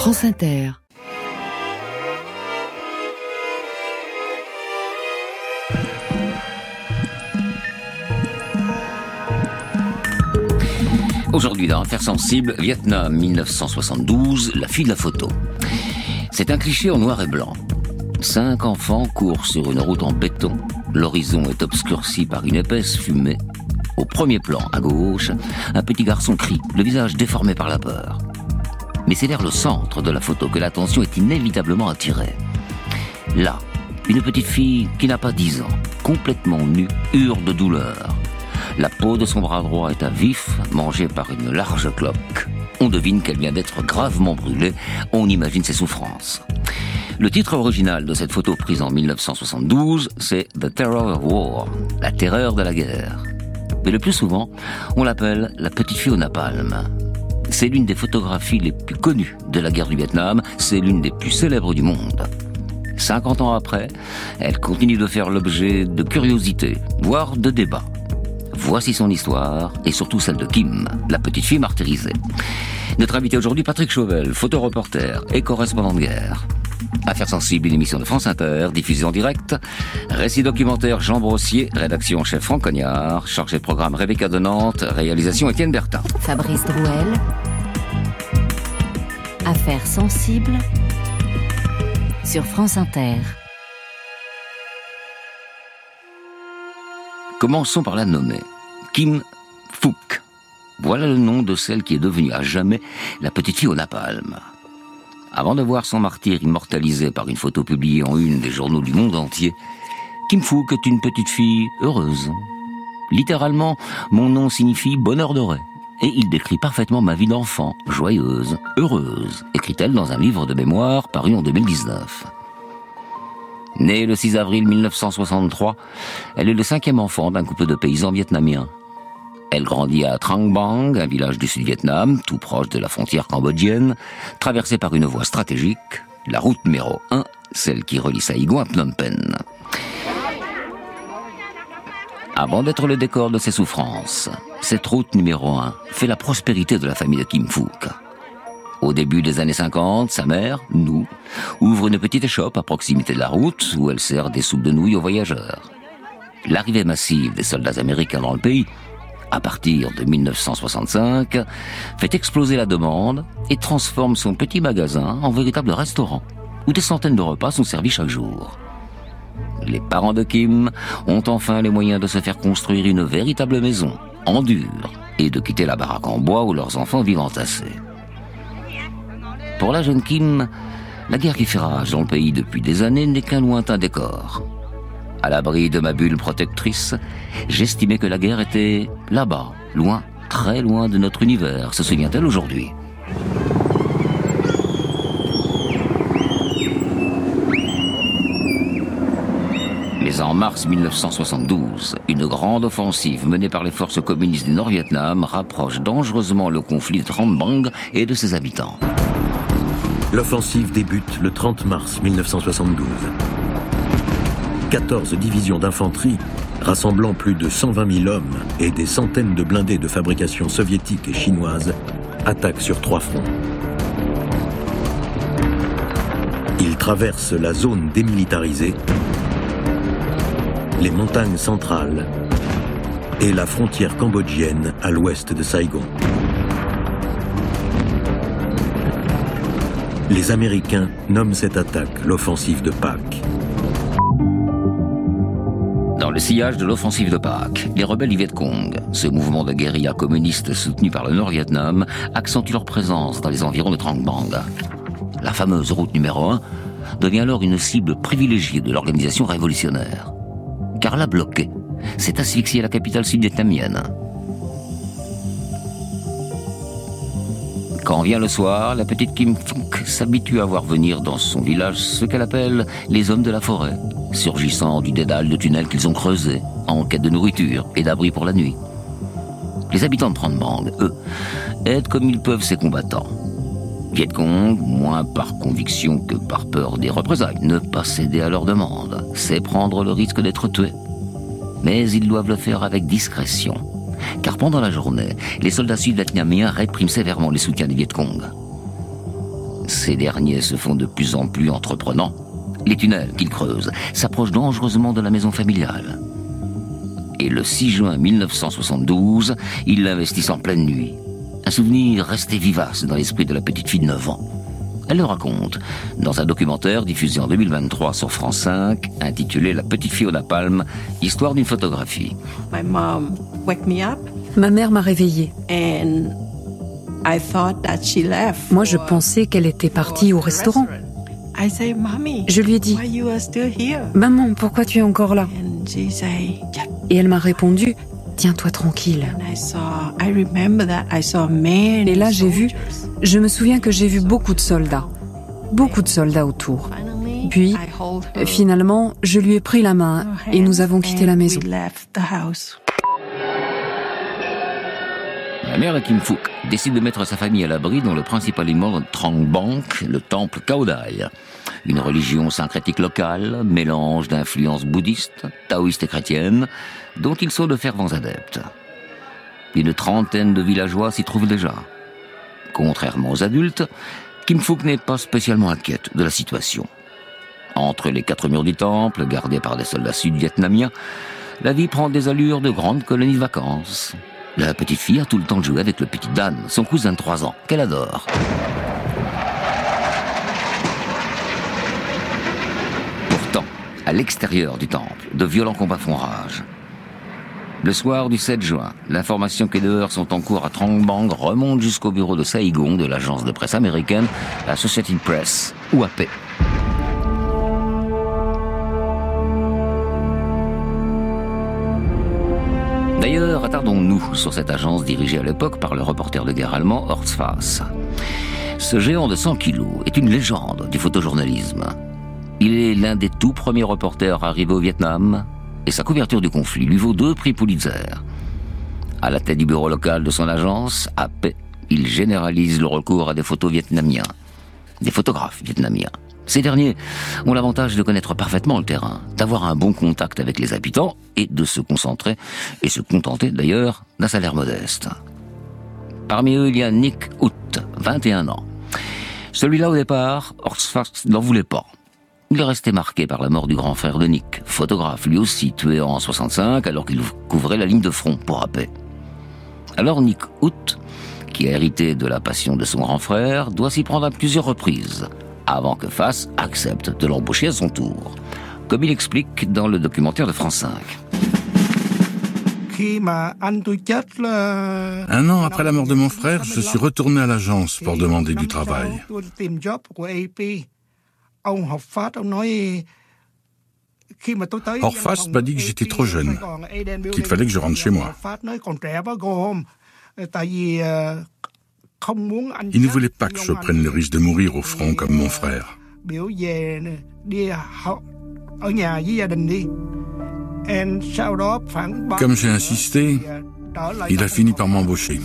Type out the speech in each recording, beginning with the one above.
France Inter. Aujourd'hui dans Affaires sensibles, Vietnam 1972, la fille de la photo. C'est un cliché en noir et blanc. 5 enfants courent sur une route en béton. L'horizon est obscurci par une épaisse fumée. Au premier plan, à gauche, un petit garçon crie, le visage déformé par la peur. Mais c'est vers le centre de la photo que l'attention est inévitablement attirée. Là, une petite fille qui n'a pas 10 ans, complètement nue, hurle de douleur. La peau de son bras droit est à vif, mangée par une large cloque. On devine qu'elle vient d'être gravement brûlée, on imagine ses souffrances. Le titre original de cette photo prise en 1972, c'est « The Terror of War », la terreur de la guerre. Mais le plus souvent, on l'appelle « la petite fille au napalm ». C'est l'une des photographies les plus connues de la guerre du Vietnam, c'est l'une des plus célèbres du monde. 50 ans après, elle continue de faire l'objet de curiosités, voire de débats. Voici son histoire, et surtout celle de Kim, la petite fille martyrisée. Notre invité aujourd'hui, Patrick Chauvel, photoreporter et correspondant de guerre. Affaires sensibles, une émission de France Inter, diffusée en direct. Récit documentaire Jean Brossier, rédaction en chef Franck Cognard, chargé de programme Rebecca de Nantes, réalisation Étienne Bertin. Fabrice Drouel. Affaires sensibles sur France Inter. Commençons par la nommer. Kim Phuc. Voilà le nom de celle qui est devenue à jamais la petite fille au napalm. Avant de voir son martyr immortalisé par une photo publiée en une des journaux du monde entier, Kim Phuc est une petite fille heureuse. Littéralement, mon nom signifie bonheur doré. Et il décrit parfaitement ma vie d'enfant, joyeuse, heureuse, écrit-elle dans un livre de mémoire paru en 2019. Née le 6 avril 1963, elle est le 5e enfant d'un couple de paysans vietnamiens. Elle grandit à Trang Bang, un village du Sud-Vietnam, tout proche de la frontière cambodgienne, traversée par une voie stratégique, la route numéro 1, celle qui relie Saigon à Phnom Penh. Avant d'être le décor de ses souffrances, cette route numéro 1 fait la prospérité de la famille de Kim Phuc. Au début des années 50, sa mère, Nou, ouvre une petite échoppe à proximité de la route où elle sert des soupes de nouilles aux voyageurs. L'arrivée massive des soldats américains dans le pays, à partir de 1965, fait exploser la demande et transforme son petit magasin en véritable restaurant où des centaines de repas sont servis chaque jour. Les parents de Kim ont enfin les moyens de se faire construire une véritable maison, en dur, et de quitter la baraque en bois où leurs enfants vivent entassés. Pour la jeune Kim, la guerre qui fait rage dans le pays depuis des années n'est qu'un lointain décor. À l'abri de ma bulle protectrice, j'estimais que la guerre était là-bas, loin, très loin de notre univers, se souvient-elle aujourd'hui. Mais en mars 1972, une grande offensive menée par les forces communistes du Nord-Vietnam rapproche dangereusement le conflit de Trang Bang et de ses habitants. L'offensive débute le 30 mars 1972. 14 divisions d'infanterie, rassemblant plus de 120 000 hommes et des centaines de blindés de fabrication soviétique et chinoise, attaquent sur 3 fronts. Ils traversent la zone démilitarisée, les montagnes centrales et la frontière cambodgienne à l'ouest de Saigon. Les Américains nomment cette attaque l'offensive de Pâques. Dans le sillage de l'offensive de Pâques, les rebelles du Viet Cong, ce mouvement de guérilla communiste soutenu par le Nord-Vietnam, accentuent leur présence dans les environs de Trang Bang. La fameuse route numéro 1 devient alors une cible privilégiée de l'organisation révolutionnaire. Car la bloquer, c'est asphyxier la capitale sud-vietnamienne. Quand vient le soir, la petite Kim Phuc s'habitue à voir venir dans son village ce qu'elle appelle les hommes de la forêt, surgissant du dédale de tunnels qu'ils ont creusés, en quête de nourriture et d'abri pour la nuit. Les habitants de Trang Bang, eux, aident comme ils peuvent ces combattants. Viet Cong, moins par conviction que par peur des représailles, ne pas céder à leurs demandes, c'est prendre le risque d'être tué. Mais ils doivent le faire avec discrétion. Car pendant la journée, les soldats sud-vietnamiens répriment sévèrement les soutiens des Viet Cong. Ces derniers se font de plus en plus entreprenants. Les tunnels qu'ils creusent s'approchent dangereusement de la maison familiale. Et le 6 juin 1972, ils l'investissent en pleine nuit. Un souvenir resté vivace dans l'esprit de la petite fille de 9 ans. Elle le raconte dans un documentaire diffusé en 2023 sur France 5, intitulé La petite fille au napalm, histoire d'une photographie. My mom woke me up. Ma mère m'a réveillée. And I thought that she left. Moi, je pensais qu'elle était partie au restaurant. I say, Mommy, Je lui ai dit, why you are still here? maman, pourquoi tu es encore là? And she say, yeah. Et elle m'a répondu, tiens-toi tranquille. And I remember that I saw many Et là, j'ai vu, soldiers. je me souviens que j'ai vu beaucoup de soldats autour. Finally, Puis, I hold her finalement, je lui ai pris la main et nous avons quitté la maison. We left the house. La mère de Kim Phuc décide de mettre sa famille à l'abri dans le principal immeuble Trang Bang, le temple Cao Dai. Une religion syncrétique locale, mélange d'influences bouddhistes, taoïstes et chrétiennes, dont ils sont de fervents adeptes. Une trentaine de villageois s'y trouvent déjà. Contrairement aux adultes, Kim Phuc n'est pas spécialement inquiète de la situation. Entre les 4 murs du temple, gardés par des soldats sud-vietnamiens, la vie prend des allures de grande colonie de vacances. La petite fille a tout le temps de jouer avec le petit Dan, son cousin de 3 ans, qu'elle adore. Pourtant, à l'extérieur du temple, de violents combats font rage. Le soir du 7 juin, l'information que des heurts sont en cours à Trang Bang remonte jusqu'au bureau de Saigon de l'agence de presse américaine Associated Press, ou AP. D'ailleurs, attardons-nous sur cette agence dirigée à l'époque par le reporter de guerre allemand Horst Fass. Ce géant de 100 kilos est une légende du photojournalisme. Il est l'un des tout premiers reporters arrivés au Vietnam et sa couverture du conflit lui vaut 2 prix Pulitzer. À la tête du bureau local de son agence, AP, il généralise le recours à des photos vietnamiens, des photographes vietnamiens. Ces derniers ont l'avantage de connaître parfaitement le terrain, d'avoir un bon contact avec les habitants et de se concentrer et se contenter d'ailleurs d'un salaire modeste. Parmi eux, il y a Nick Ut, 21 ans. Celui-là, au départ, Horst Fass n'en voulait pas. Il est resté marqué par la mort du grand frère de Nick, photographe lui aussi tué en 65 alors qu'il couvrait la ligne de front pour AP. Alors Nick Ut, qui a hérité de la passion de son grand frère, doit s'y prendre à plusieurs reprises, avant que Fass accepte de l'embaucher à son tour, comme il explique dans le documentaire de France 5. Un an après la mort de mon frère, je suis retourné à l'agence pour demander du travail. Horst m'a dit que j'étais trop jeune, qu'il fallait que je rentre chez moi. Il ne voulait pas que je prenne le risque de mourir au front comme mon frère. Comme j'ai insisté, il a fini par m'embaucher.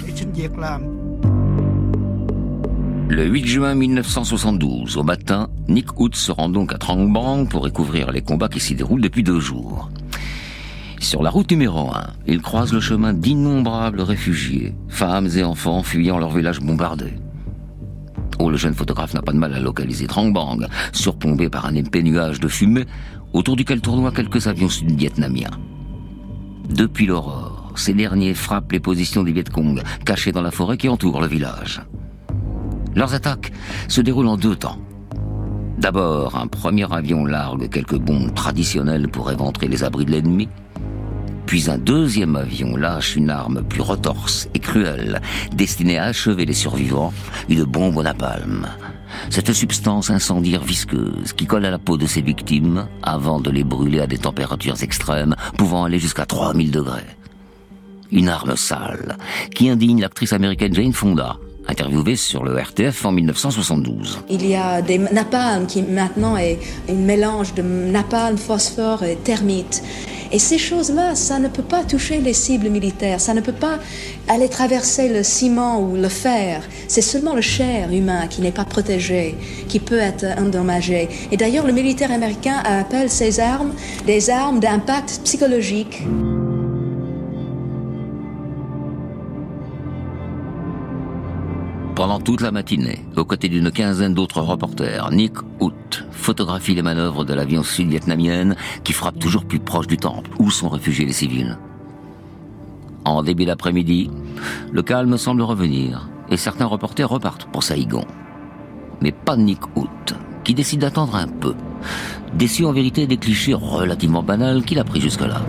Le 8 juin 1972, au matin, Nick Ut se rend donc à Trang Bang pour découvrir les combats qui s'y déroulent depuis 2 jours. Sur la route numéro 1, il croise le chemin d'innombrables réfugiés, femmes et enfants fuyant leur village bombardé. Oh, le jeune photographe n'a pas de mal à localiser Trang Bang, surplombé par un épais nuage de fumée, autour duquel tournoient quelques avions sud-vietnamiens. Depuis l'aurore, ces derniers frappent les positions des Viet Cong, cachés dans la forêt qui entoure le village. Leurs attaques se déroulent en 2 temps. D'abord, un premier avion largue quelques bombes traditionnelles pour éventrer les abris de l'ennemi. Puis un deuxième avion lâche une arme plus retorse et cruelle, destinée à achever les survivants, une bombe au napalm. Cette substance incendiaire visqueuse qui colle à la peau de ses victimes avant de les brûler à des températures extrêmes pouvant aller jusqu'à 3000 degrés. Une arme sale qui indigne l'actrice américaine Jane Fonda, interviewée sur le RTF en 1972. Il y a des napalm qui maintenant est un mélange de napalm, phosphore et thermite. Et ces choses-là, ça ne peut pas toucher les cibles militaires, ça ne peut pas aller traverser le ciment ou le fer. C'est seulement le chair humain qui n'est pas protégé, qui peut être endommagé. Et d'ailleurs, le militaire américain appelle ces armes des armes d'impact psychologique. Pendant Pendant toute la matinée, aux côtés d'une quinzaine d'autres reporters, Nick Ut photographie les manœuvres de l'avion sud-vietnamienne qui frappe toujours plus proche du temple où sont réfugiés les civils. En début d'après-midi, le calme semble revenir et certains reporters repartent pour Saïgon. Mais pas Nick Ut, qui décide d'attendre un peu, déçu en vérité des clichés relativement banals qu'il a pris jusque-là.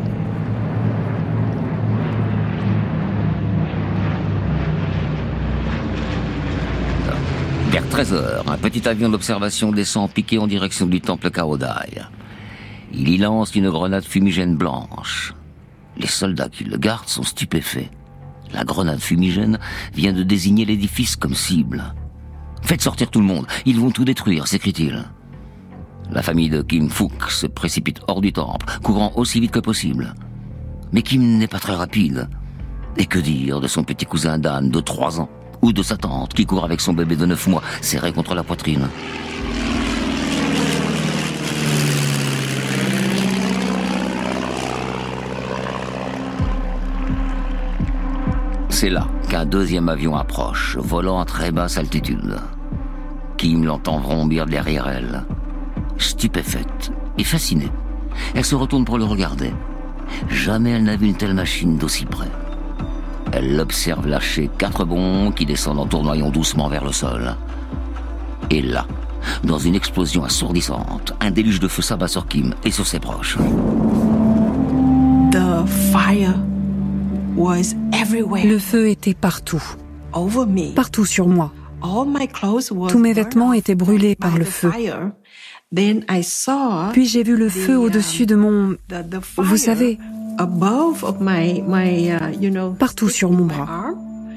Vers 13h, un petit avion d'observation descend piqué en direction du temple Kaodai. Il y lance une grenade fumigène blanche. Les soldats qui le gardent sont stupéfaits. La grenade fumigène vient de désigner l'édifice comme cible. « Faites sortir tout le monde, ils vont tout détruire », s'écrie-t-il. La famille de Kim Phuc se précipite hors du temple, courant aussi vite que possible. Mais Kim n'est pas très rapide. Et que dire de son petit cousin Dan de 3 ans, ou de sa tante qui court avec son bébé de 9 mois, serré contre la poitrine. C'est là qu'un deuxième avion approche, volant à très basse altitude. Kim l'entend vrombir derrière elle. Stupéfaite et fascinée, elle se retourne pour le regarder. Jamais elle n'a vu une telle machine d'aussi près. Elle l'observe lâcher 4 bonds qui descendent en tournoyant doucement vers le sol. Et là, dans une explosion assourdissante, un déluge de feu s'abat sur Kim et sur ses proches. The fire was everywhere. Le feu était partout. Over me. Partout sur moi. All my clothes was Tous mes vêtements étaient brûlés par le feu. Then I saw Puis j'ai vu le feu au-dessus de mon... Vous savez, partout sur mon bras.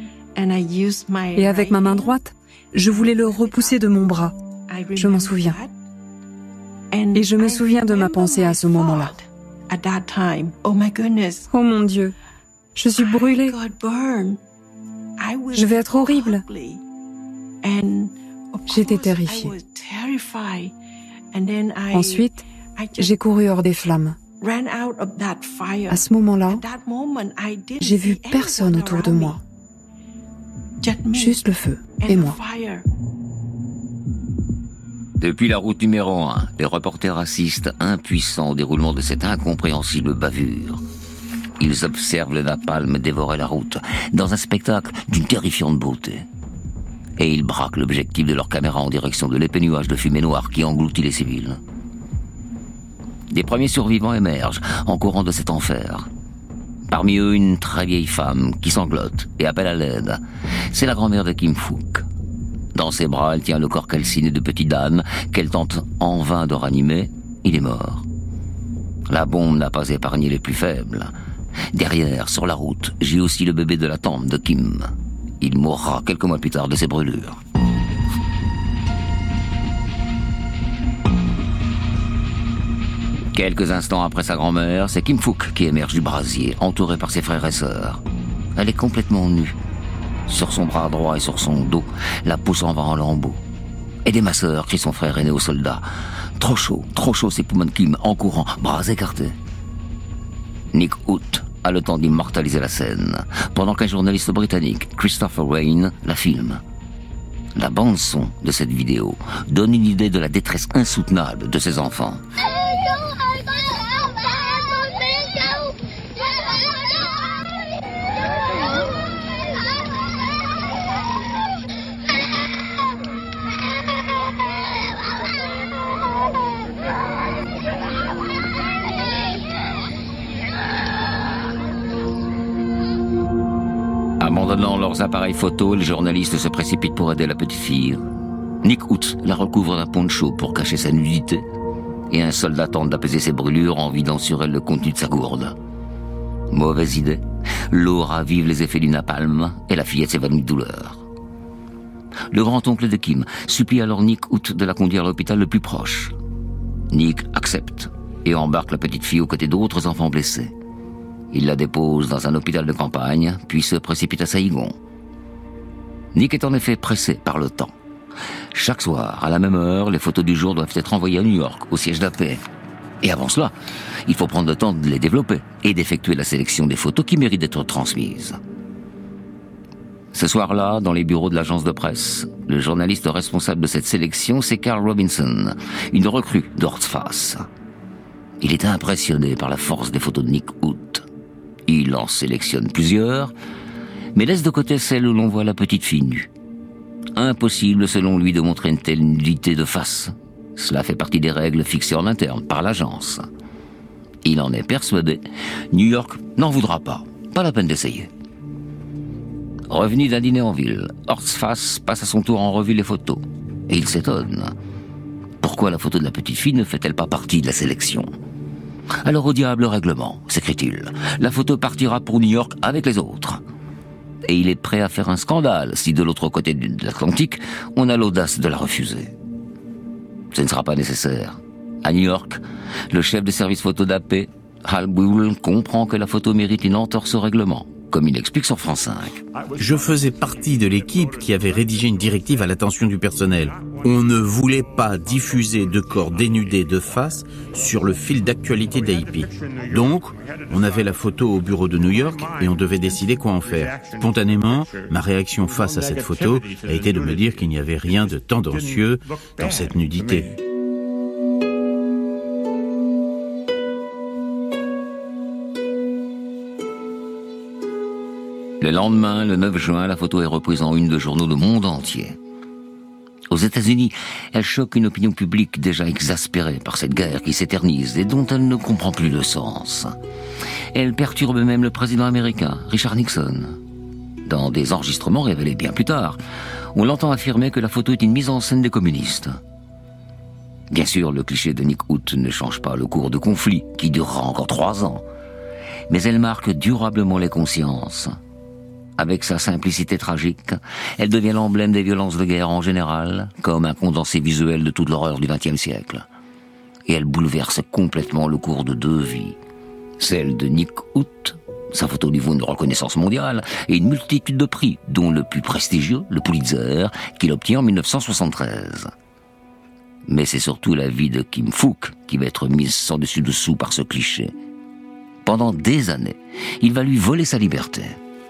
Et avec ma main droite, je voulais le repousser de mon bras. Je m'en souviens. Et je me souviens de ma pensée à ce moment-là. Oh mon Dieu, je suis brûlée. Je vais être horrible. J'étais terrifiée. Ensuite, j'ai couru hors des flammes. À ce moment-là, j'ai vu personne autour de moi. Juste le feu et moi. Depuis la route numéro 1, les reporters assistent impuissants au déroulement de cette incompréhensible bavure. Ils observent le napalm dévorer la route, dans un spectacle d'une terrifiante beauté. Et ils braquent l'objectif de leur caméra en direction de l'épais nuage de fumée noire qui engloutit les civils. Des premiers survivants émergent en courant de cet enfer. Parmi eux, une très vieille femme qui sanglote et appelle à l'aide. C'est la grand-mère de Kim Phuc. Dans ses bras, elle tient le corps calciné de petit Dan qu'elle tente en vain de ranimer. Il est mort. La bombe n'a pas épargné les plus faibles. Derrière, sur la route, j'ai aussi le bébé de la tante de Kim. Il mourra quelques mois plus tard de ses brûlures. Quelques instants après sa grand-mère, c'est Kim Phuc qui émerge du brasier, entourée par ses frères et sœurs. Elle est complètement nue. Sur son bras droit et sur son dos, la peau s'en va en lambeaux. « Aidez ma sœur !» crie son frère aîné au soldat. « Trop chaud !» s'époumone Kim en courant, bras écartés. Nick Ut a le temps d'immortaliser la scène, pendant qu'un journaliste britannique, Christopher Wayne, la filme. La bande-son de cette vidéo donne une idée de la détresse insoutenable de ces enfants. Abandonnant leurs appareils photo, les journalistes se précipitent pour aider la petite fille. Nick Ut la recouvre d'un poncho pour cacher sa nudité, et un soldat tente d'apaiser ses brûlures en vidant sur elle le contenu de sa gourde. Mauvaise idée, l'eau ravive les effets du napalm et la fillette s'évanouit de douleur. Le grand-oncle de Kim supplie alors Nick Ut de la conduire à l'hôpital le plus proche. Nick accepte et embarque la petite fille aux côtés d'autres enfants blessés. Il la dépose dans un hôpital de campagne, puis se précipite à Saïgon. Nick est en effet pressé par le temps. Chaque soir, à la même heure, les photos du jour doivent être envoyées à New York, au siège d'AP. Et avant cela, il faut prendre le temps de les développer et d'effectuer la sélection des photos qui méritent d'être transmises. Ce soir-là, dans les bureaux de l'agence de presse, le journaliste responsable de cette sélection, c'est Carl Robinson, une recrue d'Ortsfass. Il était impressionné par la force des photos de Nick Ut. Il en sélectionne plusieurs, mais laisse de côté celle où l'on voit la petite fille nue. Impossible, selon lui, de montrer une telle nudité de face. Cela fait partie des règles fixées en interne par l'agence. Il en est persuadé. New York n'en voudra pas. Pas la peine d'essayer. Revenu d'un dîner en ville, Ortsfass passe à son tour en revue les photos. Et il s'étonne. Pourquoi la photo de la petite fille ne fait-elle pas partie de la sélection ? Alors au diable le règlement, s'écrie-t-il. La photo partira pour New York avec les autres. Et il est prêt à faire un scandale si de l'autre côté de l'Atlantique, on a l'audace de la refuser. Ce ne sera pas nécessaire. À New York, le chef de service photo d'AP, Hal Buell, comprend que la photo mérite une entorse au règlement, comme il explique sur France 5. Je faisais partie de l'équipe qui avait rédigé une directive à l'attention du personnel. On ne voulait pas diffuser de corps dénudés de face sur le fil d'actualité d'AIP. Donc, on avait la photo au bureau de New York et on devait décider quoi en faire. Spontanément, ma réaction face à cette photo a été de me dire qu'il n'y avait rien de tendancieux dans cette nudité. Le lendemain, le 9 juin, la photo est reprise en une de journaux du monde entier. Aux États-Unis, elle choque une opinion publique déjà exaspérée par cette guerre qui s'éternise et dont elle ne comprend plus le sens. Elle perturbe même le président américain, Richard Nixon. Dans des enregistrements révélés bien plus tard, on l'entend affirmer que la photo est une mise en scène des communistes. Bien sûr, le cliché de Nick Ut ne change pas le cours de conflit, qui durera encore 3 ans. Mais elle marque durablement les consciences. Avec sa simplicité tragique, elle devient l'emblème des violences de guerre en général, comme un condensé visuel de toute l'horreur du XXe siècle. Et elle bouleverse complètement le cours de 2 vies. Celle de Nick Ut, sa photo lui vaut une reconnaissance mondiale, et une multitude de prix, dont le plus prestigieux, le Pulitzer, qu'il obtient en 1973. Mais c'est surtout la vie de Kim Phuc qui va être mise sans dessus dessous par ce cliché. Pendant des années, il va lui voler sa liberté.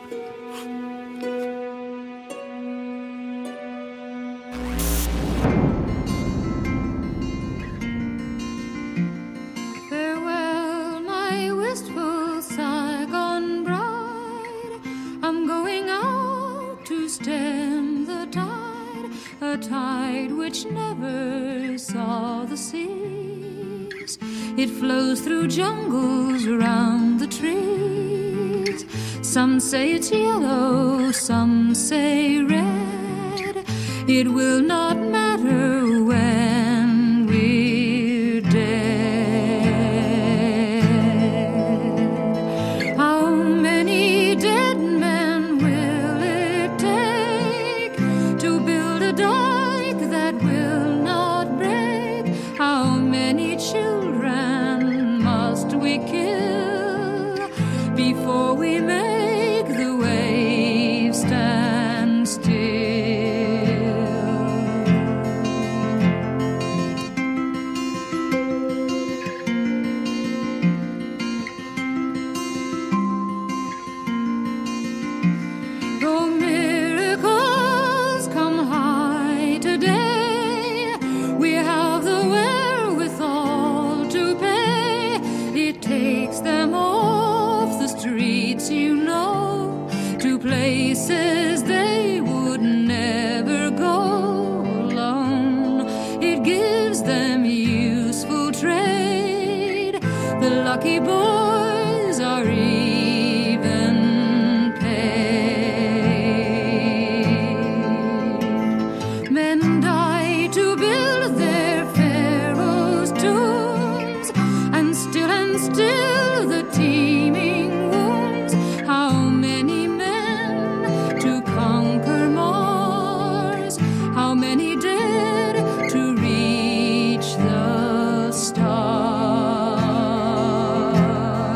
It flows through jungles around the trees. Some say it's yellow, some say red. It will not matter when we're dead. How many dead men will it take to build a dike that will not break? How many children must we kill before we make the waves stand still? Though miracles come high today, we have the wherewithal to pay. It takes them off the streets, you know, to places they would never go alone. It gives them useful trade. The lucky boys are even paid. Men die to build their pharaohs' tombs, and still the teeming wounds. How many men to conquer Mars? How many dead to reach the stars?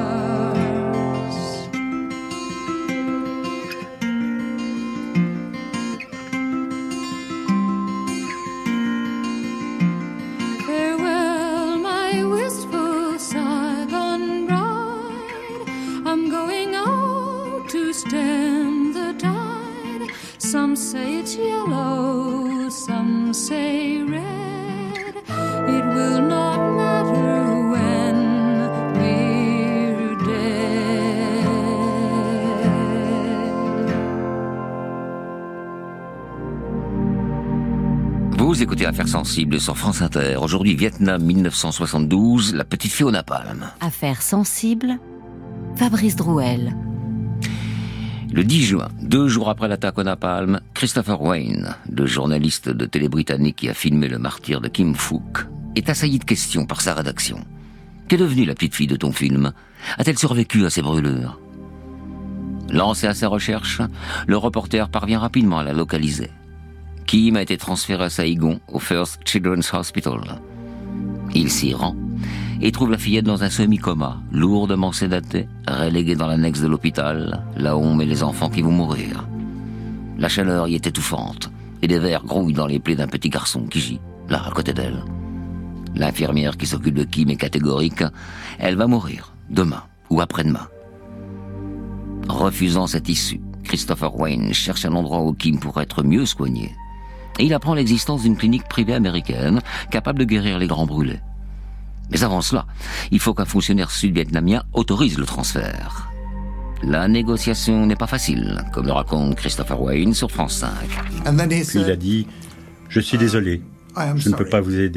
Vous écoutez Affaires sensibles sur France Inter. Aujourd'hui, Vietnam 1972, la petite fille au napalm. Affaires sensibles, Fabrice Drouel. Le 10 juin, 2 jours après l'attaque au napalm, Christopher Wayne, le journaliste de télé britannique qui a filmé le martyre de Kim Phuc, est assailli de questions par sa rédaction. Qu'est devenue la petite fille de ton film? A-t-elle survécu à ces brûlures? Lancé à ses recherches, le reporter parvient rapidement à la localiser. Kim a été transféré à Saigon, au First Children's Hospital. Il s'y rend et trouve la fillette dans un semi-coma, lourdement sédatée, reléguée dans l'annexe de l'hôpital, là où on met les enfants qui vont mourir. La chaleur y est étouffante, et des vers grouillent dans les plaies d'un petit garçon qui gît, là, à côté d'elle. L'infirmière qui s'occupe de Kim est catégorique, elle va mourir, demain ou après-demain. Refusant cette issue, Christopher Wayne cherche un endroit où Kim pourrait être mieux soigné. Et il apprend l'existence d'une clinique privée américaine capable de guérir les grands brûlés. Mais avant cela, il faut qu'un fonctionnaire sud-vietnamien autorise le transfert. La négociation n'est pas facile, comme le raconte Christopher Wayne sur France 5. Puis il a dit « Je suis désolé, je ne peux pas vous aider. »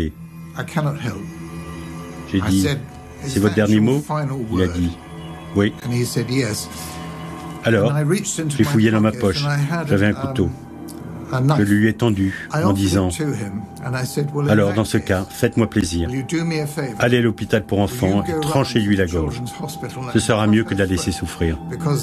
J'ai dit « C'est votre dernier mot ?» Il a dit « Oui. » Alors, j'ai fouillé dans ma poche, j'avais un couteau. Je lui ai tendu en disant « Alors, dans ce cas, faites-moi plaisir. Allez à l'hôpital pour enfants et tranchez-lui la gorge. Ce sera mieux que de la laisser souffrir. »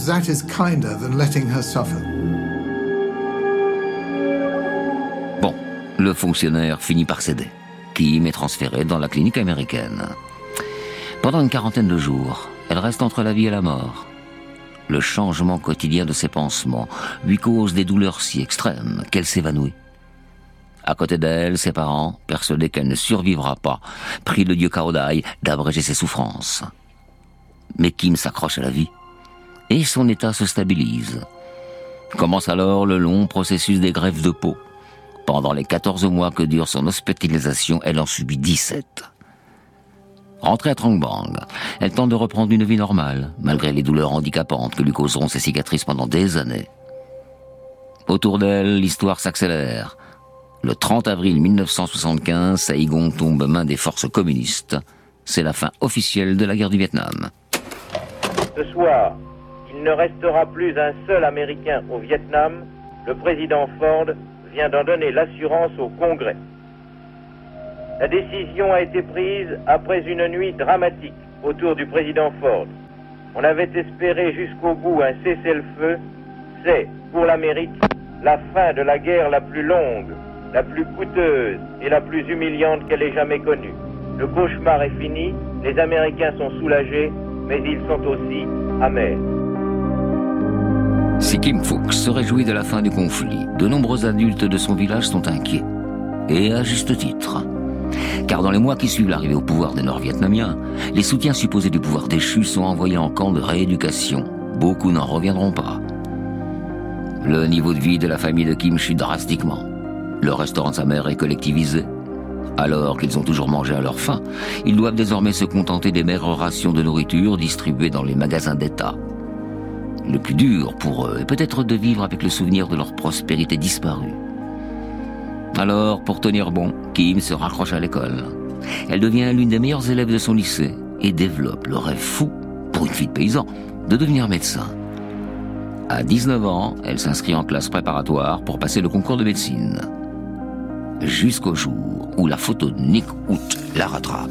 Bon, le fonctionnaire finit par céder. Kim est transférée dans la clinique américaine. Pendant une quarantaine de jours, elle reste entre la vie et la mort. Le changement quotidien de ses pansements lui cause des douleurs si extrêmes qu'elle s'évanouit. À côté d'elle, ses parents, persuadés qu'elle ne survivra pas, prient le dieu Cao Dai d'abréger ses souffrances. Mais Kim s'accroche à la vie et son état se stabilise. Commence alors le long processus des greffes de peau. Pendant les 14 mois que dure son hospitalisation, elle en subit 17. Rentrée à Trang Bang, elle tente de reprendre une vie normale, malgré les douleurs handicapantes que lui causeront ses cicatrices pendant des années. Autour d'elle, l'histoire s'accélère. Le 30 avril 1975, Saigon tombe aux mains des forces communistes. C'est la fin officielle de la guerre du Vietnam. Ce soir, il ne restera plus un seul Américain au Vietnam. Le président Ford vient d'en donner l'assurance au Congrès. La décision a été prise après une nuit dramatique autour du président Ford. On avait espéré jusqu'au bout un cessez-le-feu. C'est, pour l'Amérique, la fin de la guerre la plus longue, la plus coûteuse et la plus humiliante qu'elle ait jamais connue. Le cauchemar est fini, les Américains sont soulagés, mais ils sont aussi amers. Si Kim Phuc se réjouit de la fin du conflit, de nombreux adultes de son village sont inquiets. Et à juste titre. Car dans les mois qui suivent l'arrivée au pouvoir des Nord-Vietnamiens, les soutiens supposés du pouvoir déchu sont envoyés en camp de rééducation. Beaucoup n'en reviendront pas. Le niveau de vie de la famille de Kim chute drastiquement. Le restaurant de sa mère est collectivisé. Alors qu'ils ont toujours mangé à leur faim, ils doivent désormais se contenter des maigres rations de nourriture distribuées dans les magasins d'État. Le plus dur pour eux est peut-être de vivre avec le souvenir de leur prospérité disparue. Alors, pour tenir bon, Kim se raccroche à l'école. Elle devient l'une des meilleures élèves de son lycée et développe le rêve fou, pour une fille de paysan, de devenir médecin. À 19 ans, elle s'inscrit en classe préparatoire pour passer le concours de médecine. Jusqu'au jour où la photo de Nick Ut la rattrape.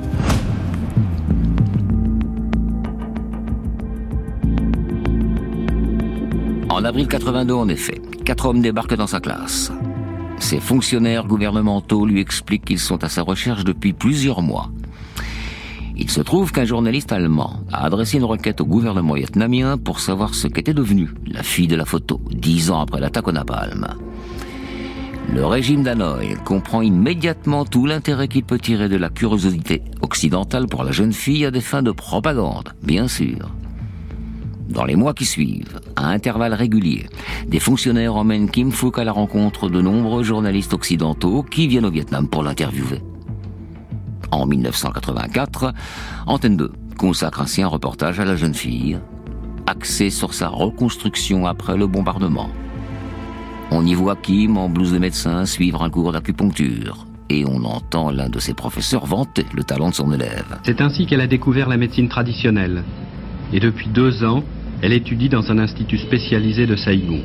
En avril 82, en effet, 4 hommes débarquent dans sa classe. Ces fonctionnaires gouvernementaux lui expliquent qu'ils sont à sa recherche depuis plusieurs mois. Il se trouve qu'un journaliste allemand a adressé une requête au gouvernement vietnamien pour savoir ce qu'était devenue la fille de la photo, 10 ans après l'attaque au napalm. Le régime d'Hanoï comprend immédiatement tout l'intérêt qu'il peut tirer de la curiosité occidentale pour la jeune fille à des fins de propagande, bien sûr. Dans les mois qui suivent, à intervalles réguliers, des fonctionnaires emmènent Kim Phuc à la rencontre de nombreux journalistes occidentaux qui viennent au Vietnam pour l'interviewer. En 1984, Antenne 2 consacre ainsi un reportage à la jeune fille, axé sur sa reconstruction après le bombardement. On y voit Kim en blouse de médecin suivre un cours d'acupuncture. Et on entend l'un de ses professeurs vanter le talent de son élève. C'est ainsi qu'elle a découvert la médecine traditionnelle. Et depuis 2 ans, elle étudie dans un institut spécialisé de Saigon.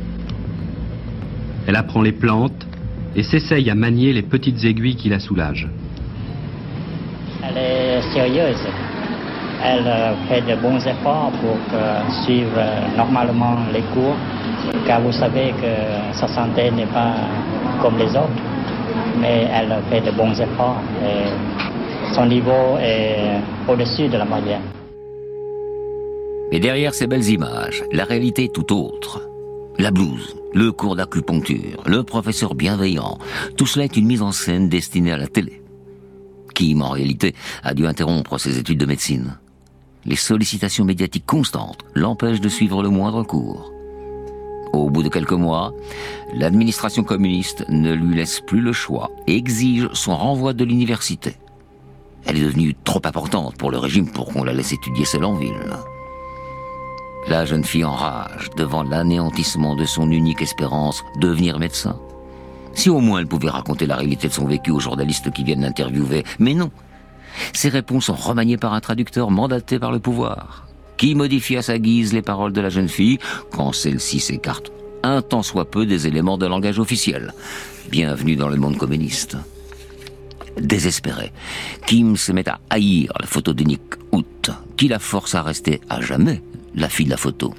Elle apprend les plantes et s'essaye à manier les petites aiguilles qui la soulagent. Elle est sérieuse. Elle fait de bons efforts pour suivre normalement les cours, car vous savez que sa santé n'est pas comme les autres. Mais elle fait de bons efforts et son niveau est au-dessus de la moyenne. Et derrière ces belles images, la réalité est tout autre. La blouse, le cours d'acupuncture, le professeur bienveillant, tout cela est une mise en scène destinée à la télé. Kim, en réalité, a dû interrompre ses études de médecine. Les sollicitations médiatiques constantes l'empêchent de suivre le moindre cours. Au bout de quelques mois, l'administration communiste ne lui laisse plus le choix et exige son renvoi de l'université. Elle est devenue trop importante pour le régime pour qu'on la laisse étudier seule en ville. La jeune fille enrage devant l'anéantissement de son unique espérance, devenir médecin. Si au moins elle pouvait raconter la réalité de son vécu aux journalistes qui viennent l'interviewer, mais non. Ses réponses sont remaniées par un traducteur mandaté par le pouvoir, qui modifie à sa guise les paroles de la jeune fille quand celle-ci s'écarte un tant soit peu des éléments de langage officiel. Bienvenue dans le monde communiste. Désespérée, Kim se met à haïr la photo de Nick Ut, qui la force à rester à jamais la fille de la photo.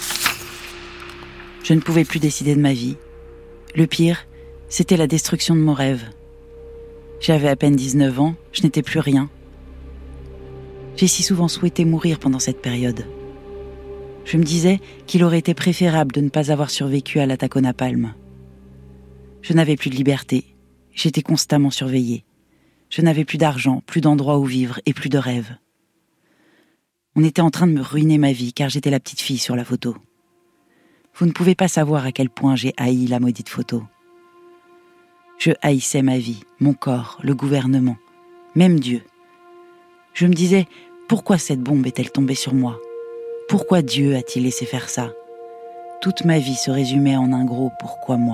Je ne pouvais plus décider de ma vie. Le pire, c'était la destruction de mon rêve. J'avais à peine 19 ans, je n'étais plus rien. J'ai si souvent souhaité mourir pendant cette période. Je me disais qu'il aurait été préférable de ne pas avoir survécu à l'attaque au napalm. Je n'avais plus de liberté. J'étais constamment surveillée. Je n'avais plus d'argent, plus d'endroit où vivre et plus de rêves. On était en train de me ruiner ma vie car j'étais la petite fille sur la photo. Vous ne pouvez pas savoir à quel point j'ai haï la maudite photo. Je haïssais ma vie, mon corps, le gouvernement, même Dieu. Je me disais, pourquoi cette bombe est-elle tombée sur moi ? Pourquoi Dieu a-t-il laissé faire ça ? Toute ma vie se résumait en un gros « pourquoi moi ?»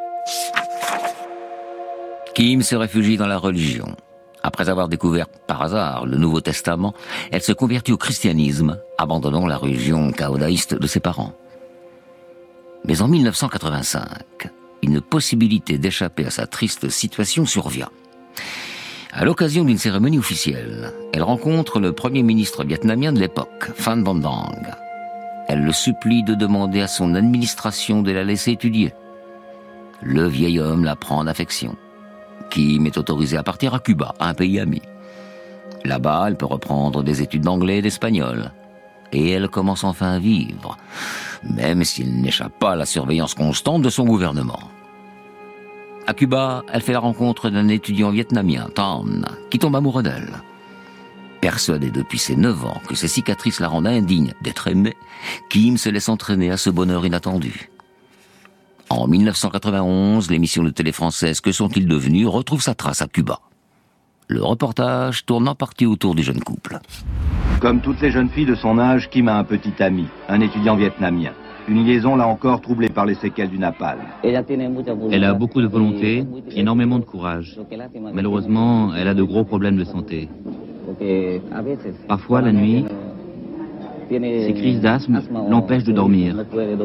Kim se réfugie dans la religion. Après avoir découvert par hasard le Nouveau Testament, elle se convertit au christianisme, abandonnant la religion caodaïste de ses parents. Mais en 1985, une possibilité d'échapper à sa triste situation survient. À l'occasion d'une cérémonie officielle, elle rencontre le premier ministre vietnamien de l'époque, Phan Van Dang. Elle le supplie de demander à son administration de la laisser étudier. Le vieil homme la prend en affection. Kim est autorisée à partir à Cuba, un pays ami. Là-bas, elle peut reprendre des études d'anglais et d'espagnol. Et elle commence enfin à vivre, même s'il n'échappe pas à la surveillance constante de son gouvernement. À Cuba, elle fait la rencontre d'un étudiant vietnamien, Tan, qui tombe amoureux d'elle. Persuadée depuis ses 9 ans que ses cicatrices la rendent indigne d'être aimée, Kim se laisse entraîner à ce bonheur inattendu. En 1991, l'émission de télé française Que sont-ils devenus retrouve sa trace à Cuba. Le reportage tourne en partie autour du jeune couple. Comme toutes les jeunes filles de son âge, Kim a un petit ami, un étudiant vietnamien. Une liaison là encore troublée par les séquelles du napalm. Elle a beaucoup de volonté, énormément de courage. Malheureusement, elle a de gros problèmes de santé. Parfois, la nuit, ses crises d'asthme l'empêchent de dormir.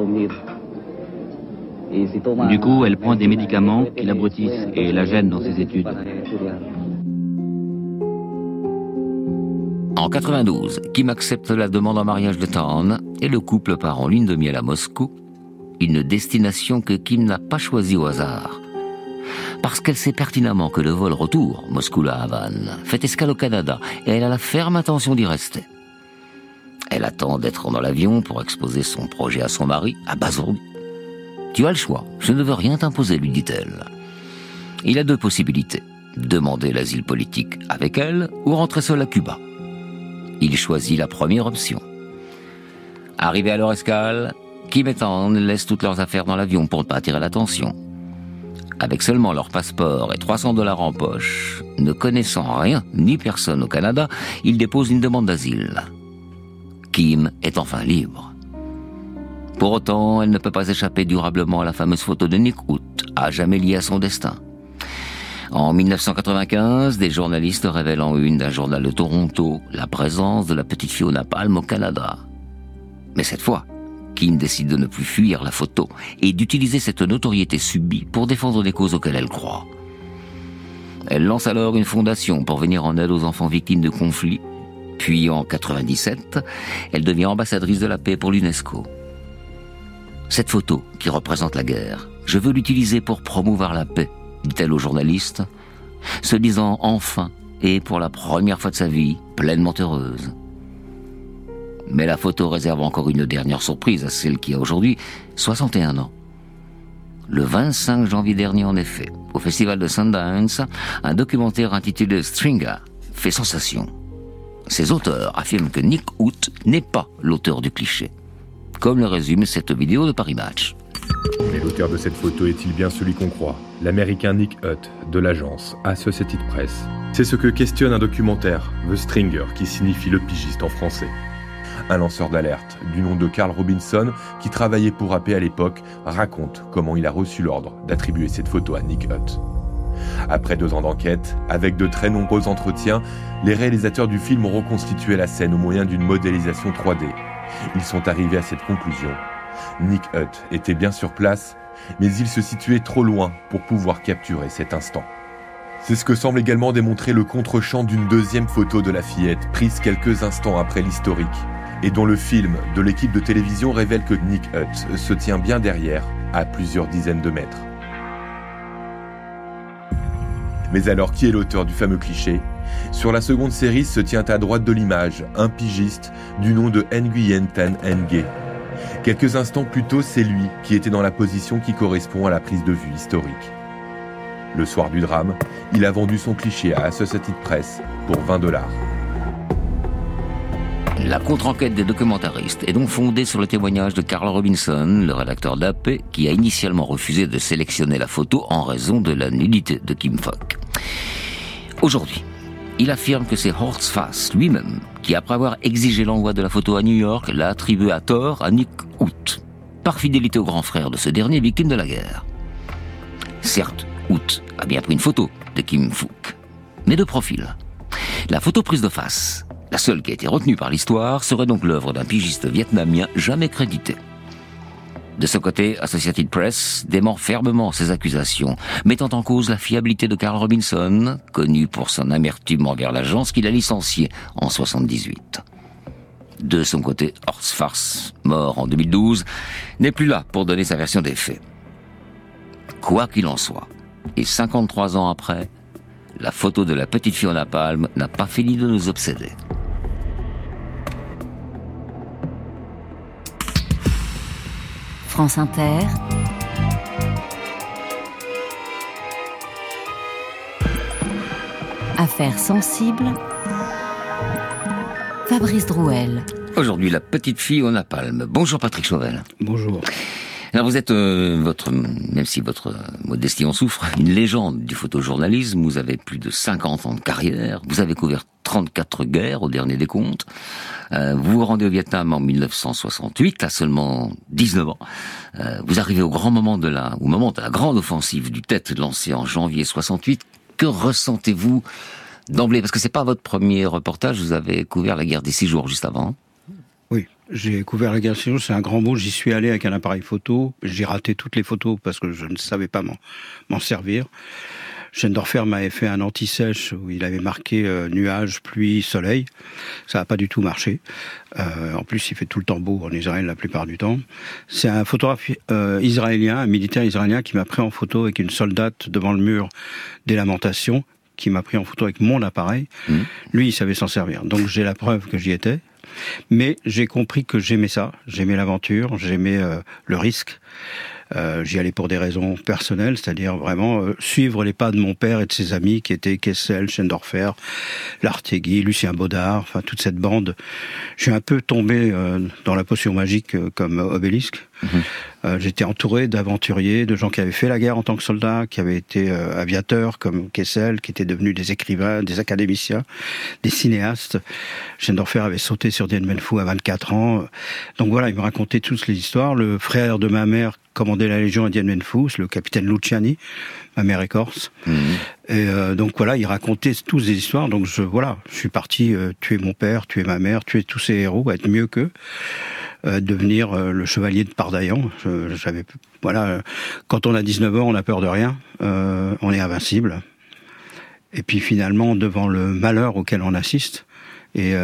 Du coup, elle prend des médicaments qui l'abrutissent et la gênent dans ses études. En 92, Kim accepte la demande en mariage de Tan et le couple part en lune de miel à Moscou, une destination que Kim n'a pas choisie au hasard. Parce qu'elle sait pertinemment que le vol retour, Moscou-La Havane, fait escale au Canada et elle a la ferme intention d'y rester. Elle attend d'être dans l'avion pour exposer son projet à son mari, abasourdi. « Tu as le choix, je ne veux rien t'imposer », lui dit-elle. Il a 2 possibilités, demander l'asile politique avec elle ou rentrer seul à Cuba. Il choisit la première option. Arrivés à leur escale, Kim et Tan laissent toutes leurs affaires dans l'avion pour ne pas attirer l'attention. Avec seulement leur passeport et $300 en poche, ne connaissant rien ni personne au Canada, ils déposent une demande d'asile. Kim est enfin libre. Pour autant, elle ne peut pas échapper durablement à la fameuse photo de Nick Ut, à jamais liée à son destin. En 1995, des journalistes révèlent en une d'un journal de Toronto la présence de la petite fille au napalm au Canada. Mais cette fois, Kim décide de ne plus fuir la photo et d'utiliser cette notoriété subie pour défendre des causes auxquelles elle croit. Elle lance alors une fondation pour venir en aide aux enfants victimes de conflits. Puis en 1997, elle devient ambassadrice de la paix pour l'UNESCO. Cette photo, qui représente la guerre, je veux l'utiliser pour promouvoir la paix, dit-elle aux journalistes, se disant enfin, et pour la première fois de sa vie, pleinement heureuse. Mais la photo réserve encore une dernière surprise à celle qui a aujourd'hui 61 ans. Le 25 janvier dernier, en effet, au festival de Sundance, un documentaire intitulé Stringer fait sensation. Ses auteurs affirment que Nick Ut n'est pas l'auteur du cliché, comme le résume cette vidéo de Paris Match. Mais l'auteur de cette photo est-il bien celui qu'on croit? L'américain Nick Ut, de l'agence Associated Press. C'est ce que questionne un documentaire, The Stringer, qui signifie le pigiste en français. Un lanceur d'alerte, du nom de Carl Robinson, qui travaillait pour AP à l'époque, raconte comment il a reçu l'ordre d'attribuer cette photo à Nick Ut. Après 2 ans d'enquête, avec de très nombreux entretiens, les réalisateurs du film ont reconstitué la scène au moyen d'une modélisation 3D. Ils sont arrivés à cette conclusion. Nick Ut était bien sur place, mais il se situait trop loin pour pouvoir capturer cet instant. C'est ce que semble également démontrer le contre-champ d'une deuxième photo de la fillette, prise quelques instants après l'historique, et dont le film de l'équipe de télévision révèle que Nick Ut se tient bien derrière, à plusieurs dizaines de mètres. Mais alors, qui est l'auteur du fameux cliché? Sur la seconde série se tient à droite de l'image un pigiste du nom de Nguyen Tan Nge. Quelques instants plus tôt, c'est lui qui était dans la position qui correspond à la prise de vue historique. Le soir du drame, il a vendu son cliché à Associated Press pour $20. La contre-enquête des documentaristes est donc fondée sur le témoignage de Carl Robinson, le rédacteur d'AP, qui a initialement refusé de sélectionner la photo en raison de la nudité de Kim Phuc. Aujourd'hui, il affirme que c'est Horst Fass lui-même qui, après avoir exigé l'envoi de la photo à New York, l'a attribué à tort à Nick Ut, par fidélité au grand frère de ce dernier victime de la guerre. Certes, Ut a bien pris une photo de Kim Phuc, mais de profil. La photo prise de face, la seule qui a été retenue par l'histoire, serait donc l'œuvre d'un pigiste vietnamien jamais crédité. De ce côté, Associated Press dément fermement ces accusations, mettant en cause la fiabilité de Carl Robinson, connu pour son amertume envers l'agence qu'il a licenciée en 1978. De son côté, Horst Fass, mort en 2012, n'est plus là pour donner sa version des faits. Quoi qu'il en soit, et 53 ans après, la photo de la petite fille au napalm n'a pas fini de nous obséder. France Inter, Affaires sensibles, Fabrice Drouel. Aujourd'hui, la petite fille au napalm. Bonjour Patrick Chauvel. Bonjour. Alors vous êtes, même si votre modestie en souffre, une légende du photojournalisme. Vous avez plus de 50 ans de carrière. Vous avez couvert 34 guerres au dernier décompte. Vous vous rendez au Vietnam en 1968, à seulement 19 ans. Vous arrivez au moment de la grande offensive du Tet lancée en janvier 68. Que ressentez-vous d'emblée? Parce que c'est pas votre premier reportage. Vous avez couvert la guerre des 6 jours juste avant. Oui, j'ai couvert la guerre des 6 jours, c'est un grand mot. J'y suis allé avec un appareil photo. J'ai raté toutes les photos parce que je ne savais pas m'en servir. Schendorfer m'avait fait un anti-sèche où il avait marqué nuages, pluie, soleil. Ça n'a pas du tout marché. En plus, il fait tout le temps beau en Israël la plupart du temps. C'est un photographe israélien, un militaire israélien qui m'a pris en photo avec une soldate devant le mur des Lamentations, qui m'a pris en photo avec mon appareil. Lui, il savait s'en servir. Donc j'ai la preuve que j'y étais. Mais j'ai compris que j'aimais ça, j'aimais l'aventure, j'aimais le risque. J'y allais pour des raisons personnelles, c'est-à-dire vraiment suivre les pas de mon père et de ses amis qui étaient Kessel, Schendorfer, Lartigue, Lucien Baudard, enfin toute cette bande. Je suis un peu tombé dans la potion magique comme Obélisque. J'étais entouré d'aventuriers, de gens qui avaient fait la guerre en tant que soldats, qui avaient été aviateurs comme Kessel, qui étaient devenus des écrivains, des académiciens, des cinéastes. Schendorfer avait sauté sur Dien Bien Phu à 24 ans. Donc voilà, il me racontait toutes les histoires. Le frère de ma mère commandait la Légion à Dien Bien Phu, c'est le capitaine Luciani. Ma mère est corse. Et donc voilà, il racontait tous des histoires. Donc je suis parti tuer mon père, tuer ma mère, tuer tous ces héros, être mieux qu'eux. Devenir le chevalier de Pardaillan. Quand on a 19 ans, on n'a peur de rien, on est invincible. Et puis finalement, devant le malheur auquel on assiste, et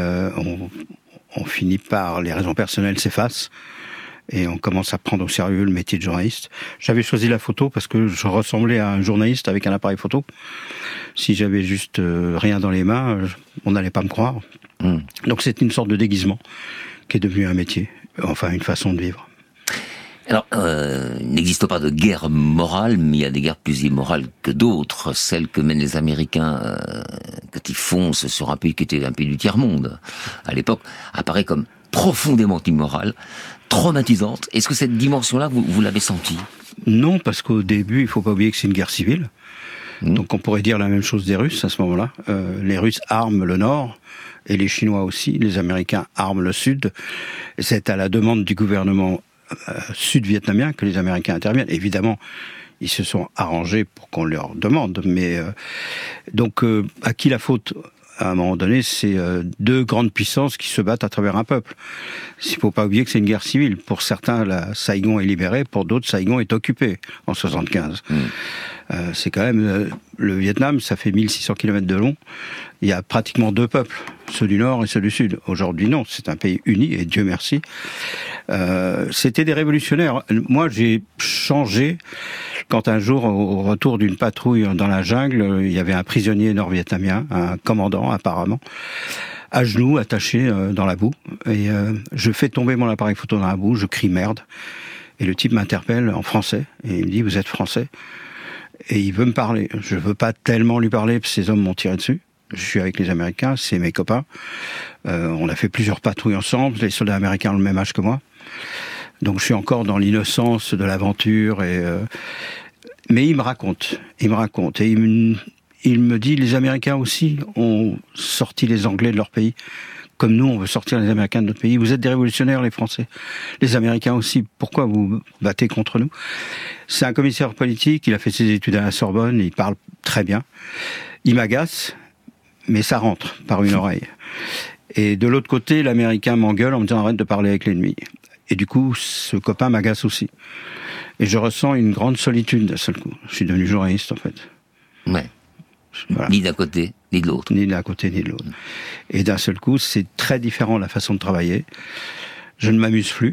on finit par, les raisons personnelles s'effacent, et on commence à prendre au sérieux le métier de journaliste. J'avais choisi la photo parce que je ressemblais à un journaliste avec un appareil photo. Si j'avais juste rien dans les mains, on n'allait pas me croire. Donc c'est une sorte de déguisement qui est devenu un métier. Enfin, une façon de vivre. Alors, il n'existe pas de guerre morale, mais il y a des guerres plus immorales que d'autres. Celle que mènent les Américains quand ils foncent sur un pays qui était un pays du tiers-monde, à l'époque, apparaît comme profondément immorale, traumatisante. Est-ce que cette dimension-là, vous l'avez sentie ? Non, parce qu'au début, il faut pas oublier que c'est une guerre civile. Donc on pourrait dire la même chose des Russes à ce moment-là. Les Russes arment le Nord, et les Chinois aussi. Les Américains arment le Sud. Et c'est à la demande du gouvernement sud-vietnamien que les Américains interviennent. Évidemment, ils se sont arrangés pour qu'on leur demande. Mais donc, à qui la faute ? À un moment donné, c'est deux grandes puissances qui se battent à travers un peuple. Il ne faut pas oublier que c'est une guerre civile. Pour certains, la Saigon est libérée. Pour d'autres, Saigon est occupée en 75. C'est quand même... le Vietnam, ça fait 1600 km de long. Il y a pratiquement deux peuples, ceux du Nord et ceux du Sud. Aujourd'hui, non. C'est un pays uni, et Dieu merci. C'était des révolutionnaires. Moi, j'ai changé quand un jour, au retour d'une patrouille dans la jungle, il y avait un prisonnier nord-vietnamien, un commandant apparemment, à genoux, attaché dans la boue. Et je fais tomber mon appareil photo dans la boue, je crie merde. Et le type m'interpelle en français, et il me dit « Vous êtes français ?» Et il veut me parler. Je veux pas tellement lui parler, parce que ces hommes m'ont tiré dessus. Je suis avec les Américains, c'est mes copains. On a fait plusieurs patrouilles ensemble. Les soldats américains ont le même âge que moi. Donc je suis encore dans l'innocence de l'aventure. Mais il me raconte. Et il me dit, les Américains aussi ont sorti les Anglais de leur pays. Comme nous, on veut sortir les Américains de notre pays. Vous êtes des révolutionnaires, les Français. Les Américains aussi. Pourquoi vous battez contre nous ? C'est un commissaire politique, il a fait ses études à la Sorbonne, il parle très bien. Il m'agace, mais ça rentre par une oreille. Et de l'autre côté, l'Américain m'engueule en me disant « Arrête de parler avec l'ennemi ». Et du coup, ce copain m'agace aussi. Et je ressens une grande solitude d'un seul coup. Je suis devenu journaliste, en fait. Ouais. Voilà. Ni d'un côté, ni de l'autre. Ni d'un côté, ni de l'autre. Et d'un seul coup, c'est très différent la façon de travailler. Je ne m'amuse plus.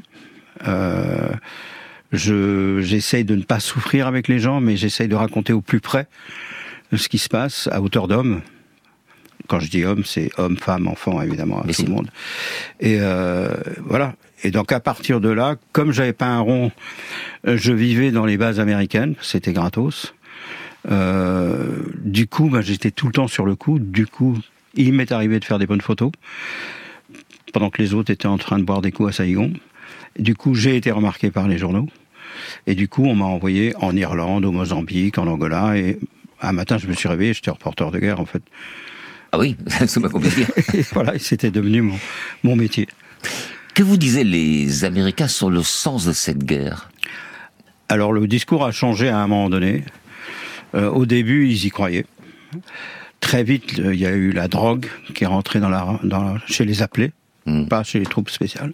J'essaye de ne pas souffrir avec les gens, mais j'essaye de raconter au plus près ce qui se passe, à hauteur d'homme. Quand je dis homme, c'est homme, femme, enfant, évidemment, à tout le monde. Et voilà. Et donc à partir de là, comme j'avais pas un rond, je vivais dans les bases américaines, c'était gratos. Du coup, j'étais tout le temps sur le coup. Du coup, il m'est arrivé de faire des bonnes photos pendant que les autres étaient en train de boire des coups à Saigon. Du coup, j'ai été remarqué par les journaux. Et du coup, on m'a envoyé en Irlande, au Mozambique, en Angola. Et un matin, je me suis réveillé, j'étais reporter de guerre, en fait. Ah oui, c'est pas compliqué. Et voilà, c'était devenu mon métier. Que vous disaient les Américains sur le sens de cette guerre ? Alors, le discours a changé à un moment donné. Au début, ils y croyaient. Très vite, il y a eu la drogue qui est rentrée chez les appelés, pas chez les troupes spéciales.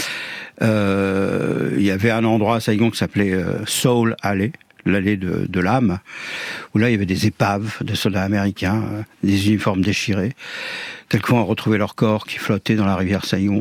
Il y avait un endroit à Saigon qui s'appelait Soul Alley, l'allée de l'âme, où là, il y avait des épaves de soldats américains, des uniformes déchirés. Quelquefois, on retrouvait leur corps qui flottait dans la rivière Saigon.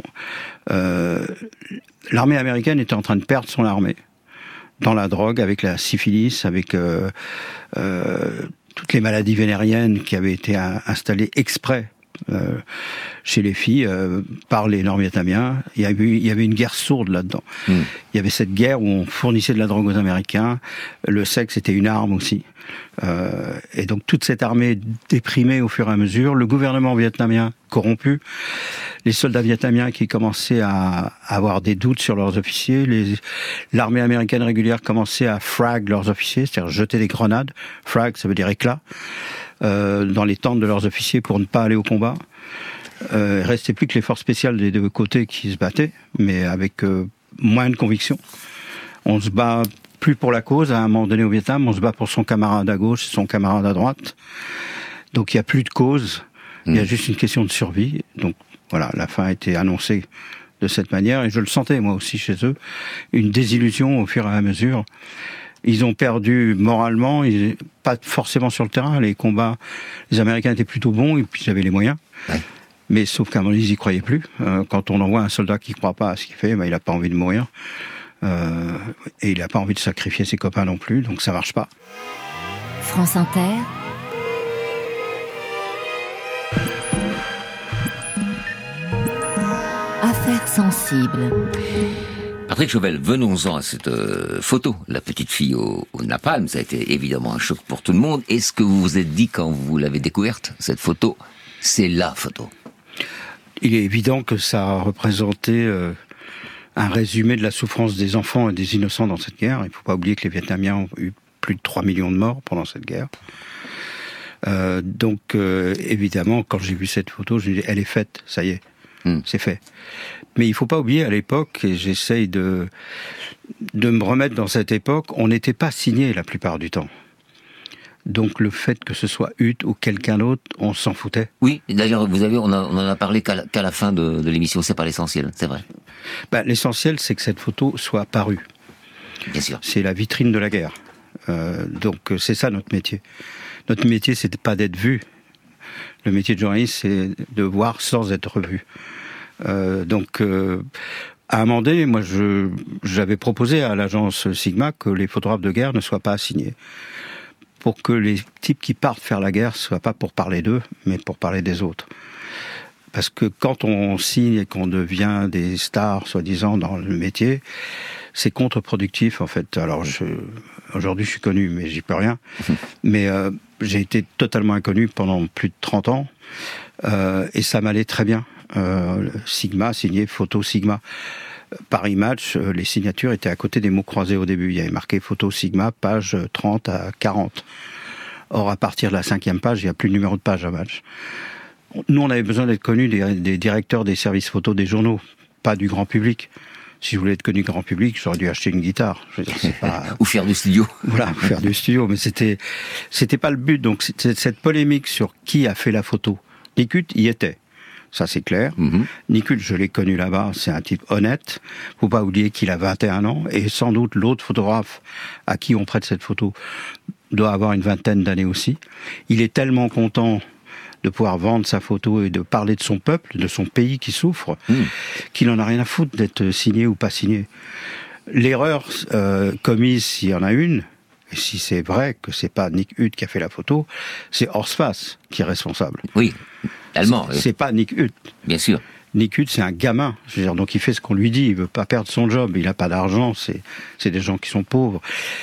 L'armée américaine était en train de perdre son armée dans la drogue, avec la syphilis, avec toutes les maladies vénériennes qui avaient été installées exprès chez les filles par les Nord-Vietnamiens. Il y avait une guerre sourde là-dedans. Il y avait cette guerre où on fournissait de la drogue aux Américains. Le sexe était une arme aussi. Et donc toute cette armée déprimée au fur et à mesure, le gouvernement vietnamien corrompu, les soldats vietnamiens qui commençaient à avoir des doutes sur leurs officiers, l'armée américaine régulière commençait à frag leurs officiers, c'est-à-dire jeter des grenades. Frag, ça veut dire éclat, dans les tentes de leurs officiers pour ne pas aller au combat. Il restait plus que les forces spéciales des deux côtés qui se battaient, mais avec moins de conviction. On se bat plus pour la cause, à un moment donné au Vietnam, on se bat pour son camarade à gauche, son camarade à droite. Donc il n'y a plus de cause, il y a juste une question de survie. Donc voilà, la fin a été annoncée de cette manière, et je le sentais moi aussi chez eux, une désillusion au fur et à mesure. Ils ont perdu moralement, pas forcément sur le terrain, les combats, les Américains étaient plutôt bons, et puis ils avaient les moyens. Ouais. Mais sauf qu'à un moment donné, ils n'y croyaient plus. Quand on envoie un soldat qui ne croit pas à ce qu'il fait, il n'a pas envie de mourir. Et il n'a pas envie de sacrifier ses copains non plus, donc ça marche pas. France Inter. Affaires sensibles. Patrick Chauvel, venons-en à cette photo, la petite fille au napalm. Ça a été évidemment un choc pour tout le monde. Est-ce que vous vous êtes dit quand vous l'avez découverte, cette photo, c'est la photo? Il est évident que ça a représenté un résumé de la souffrance des enfants et des innocents dans cette guerre. Il ne faut pas oublier que les Vietnamiens ont eu plus de 3 millions de morts pendant cette guerre. Donc, évidemment, quand j'ai vu cette photo, je me dis, elle est faite, ça y est, c'est fait. Mais il ne faut pas oublier, à l'époque, et j'essaye de me remettre dans cette époque, on n'était pas signé la plupart du temps. Donc le fait que ce soit Huth ou quelqu'un d'autre, on s'en foutait. Oui, d'ailleurs, on en a parlé qu'à la fin de l'émission, c'est pas l'essentiel, c'est vrai. L'essentiel, c'est que cette photo soit apparue. Bien sûr. C'est la vitrine de la guerre. Donc c'est ça notre métier. Notre métier, c'est pas d'être vu. Le métier de journaliste, c'est de voir sans être vu. À un moment donné, moi, j'avais proposé à l'agence Sigma que les photographes de guerre ne soient pas assignés, pour que les types qui partent faire la guerre ne soient pas pour parler d'eux, mais pour parler des autres. Parce que quand on signe et qu'on devient des stars, soi-disant, dans le métier, c'est contre-productif, en fait. Alors, aujourd'hui, je suis connu, mais j'y peux rien. Mais j'ai été totalement inconnu pendant plus de 30 ans, et ça m'allait très bien. Sigma, signé Photo Sigma. Paris Match, les signatures étaient à côté des mots croisés au début. Il y avait marqué Photo Sigma, page 30 à 40. Or, à partir de la 5e page, il n'y a plus de numéro de page à Match. Nous, on avait besoin d'être connus des directeurs des services photos des journaux, pas du grand public. Si je voulais être connu grand public, j'aurais dû acheter une guitare. Je veux dire, c'est pas... ou faire du studio. Voilà, ou faire du studio. Mais c'était pas le but. Donc, cette polémique sur qui a fait la photo. Nick Huth y était. Ça, c'est clair. Nick Huth, je l'ai connu là-bas, c'est un type honnête. Faut pas oublier qu'il a 21 ans. Et sans doute, l'autre photographe à qui on prête cette photo doit avoir une vingtaine d'années aussi. Il est tellement content de pouvoir vendre sa photo et de parler de son peuple, de son pays qui souffre, qu'il en a rien à foutre d'être signé ou pas signé. L'erreur commise, s'il y en a une, et si c'est vrai que c'est pas Nick Huth qui a fait la photo, c'est Horst Fass qui est responsable. Oui, allemand. C'est pas Nick Huth. Bien sûr. Nick Huth, c'est un gamin. Je veux dire, donc il fait ce qu'on lui dit. Il veut pas perdre son job. Il a pas d'argent. C'est des gens qui sont pauvres.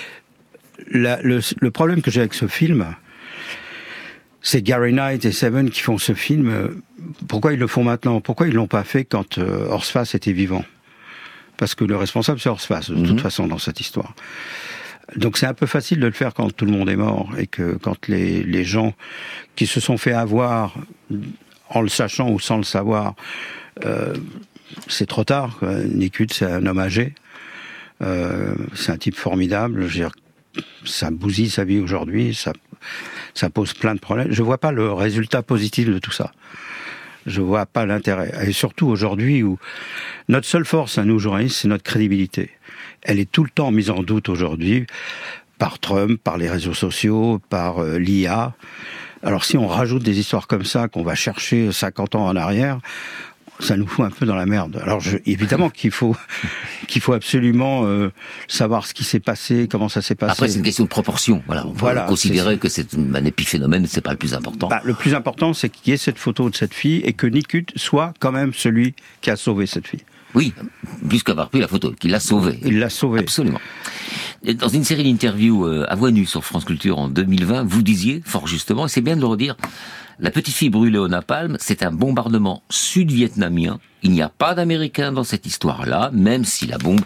Le problème que j'ai avec ce film, c'est Gary Knight et Seven qui font ce film. Pourquoi ils le font maintenant? Pourquoi ils l'ont pas fait quand Horst Fass était vivant? Parce que le responsable, c'est Horst Fass, de toute façon, dans cette histoire. Donc c'est un peu facile de le faire quand tout le monde est mort et que quand les gens qui se sont fait avoir en le sachant ou sans le savoir, c'est trop tard. Nick Huth, c'est un homme âgé, c'est un type formidable. Je veux dire, ça bousille sa vie aujourd'hui, ça pose plein de problèmes. Je vois pas le résultat positif de tout ça. Je vois pas l'intérêt. Et surtout aujourd'hui où notre seule force à nous journalistes, c'est notre crédibilité. Elle est tout le temps mise en doute aujourd'hui par Trump, par les réseaux sociaux, par l'IA. Alors si on rajoute des histoires comme ça qu'on va chercher 50 ans en arrière, ça nous fout un peu dans la merde. Alors évidemment qu'il faut absolument savoir ce qui s'est passé, comment ça s'est passé. Après, c'est une question de proportion. Voilà, on peut considérer que c'est un épiphénomène, c'est pas le plus important. Le plus important, c'est qu'il y ait cette photo de cette fille et que Nicut soit quand même celui qui a sauvé cette fille. Oui, plus qu'avoir pris la photo, qu'il l'a sauvée. Il l'a sauvée. Absolument. Dans une série d'interviews à voix nue sur France Culture en 2020, vous disiez, fort justement, et c'est bien de le redire, la petite fille brûlée au napalm, c'est un bombardement sud-vietnamien. Il n'y a pas d'Américains dans cette histoire-là, même si la bombe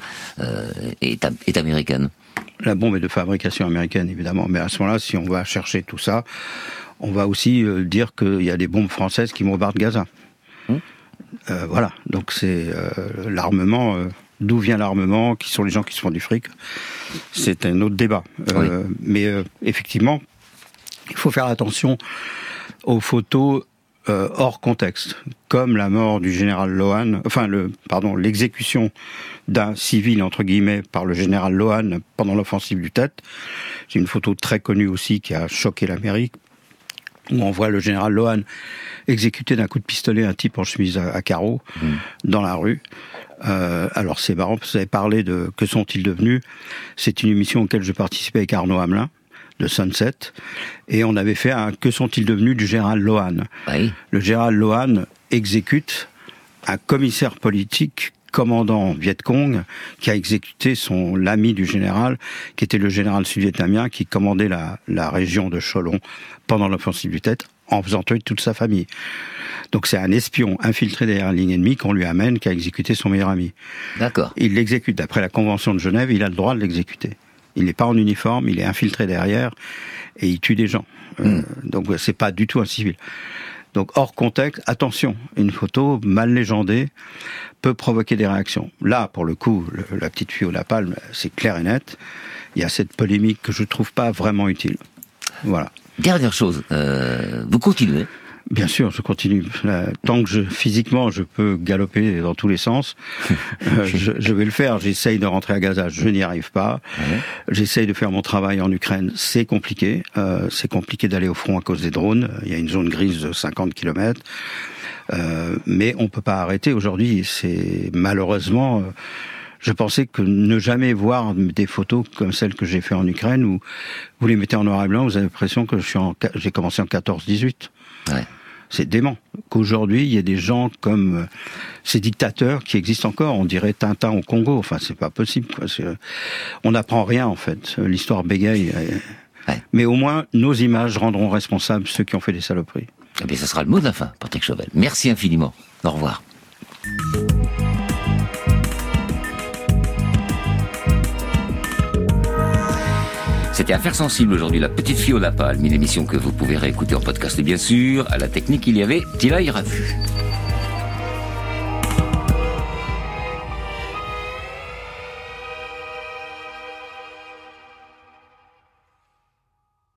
est américaine. La bombe est de fabrication américaine, évidemment. Mais à ce moment-là, si on va chercher tout ça, on va aussi dire qu'il y a des bombes françaises qui bombardent Gaza. Voilà, donc c'est l'armement, d'où vient l'armement, qui sont les gens qui se font du fric, c'est un autre débat. Oui. Mais effectivement, il faut faire attention aux photos hors contexte, comme la mort du général Lohan, l'exécution d'un civil, entre guillemets, par le général Lohan pendant l'offensive du Tet. C'est une photo très connue aussi qui a choqué l'Amérique, où on voit le général Lohan exécuter d'un coup de pistolet un type en chemise à carreaux dans la rue. Alors c'est marrant, vous avez parlé de Que sont-ils devenus ? C'est une émission auquel je participais avec Arnaud Hamelin, de Sunset, et on avait fait un Que sont-ils devenus du général Lohan. Oui. Le général Lohan exécute un commissaire politique, commandant Viet Cong, qui a exécuté l'ami du général, qui était le général sud-vietnamien, qui commandait la région de Cholon pendant l'offensive du Tet, en faisant tuer toute sa famille. Donc c'est un espion infiltré derrière la ligne ennemie qu'on lui amène, qui a exécuté son meilleur ami. D'accord. Il l'exécute. D'après la Convention de Genève, il a le droit de l'exécuter. Il n'est pas en uniforme, il est infiltré derrière, et il tue des gens. Donc c'est pas du tout un civil. Donc hors contexte, attention, une photo mal légendée peut provoquer des réactions. Là, pour le coup, la petite fille au napalm, c'est clair et net. Il y a cette polémique que je trouve pas vraiment utile. Voilà. Dernière chose, vous continuez ? Bien sûr, je continue. Tant que physiquement, je peux galoper dans tous les sens, je vais le faire. J'essaye de rentrer à Gaza, je n'y arrive pas. Ouais. J'essaye de faire mon travail en Ukraine, c'est compliqué. C'est compliqué d'aller au front à cause des drones. Il y a une zone grise de 50 km. Mais on peut pas arrêter aujourd'hui. C'est malheureusement... Je pensais que ne jamais voir des photos comme celles que j'ai fait en Ukraine, où vous les mettez en noir et blanc, vous avez l'impression que j'ai commencé en 14-18. Ouais. C'est dément. Qu'aujourd'hui, il y ait des gens comme ces dictateurs qui existent encore. On dirait Tintin au Congo. Enfin, c'est pas possible, quoi. On n'apprend rien, en fait. L'histoire bégaye. Ouais. Mais au moins, nos images rendront responsables ceux qui ont fait des saloperies. Eh bien, ce sera le mot de la fin, Patrick Chauvel. Merci infiniment. Au revoir. C'était Affaires sensibles aujourd'hui, la petite fille au napalm, une émission que vous pouvez réécouter en podcast bien sûr. À la technique, il y avait Tila Irafu.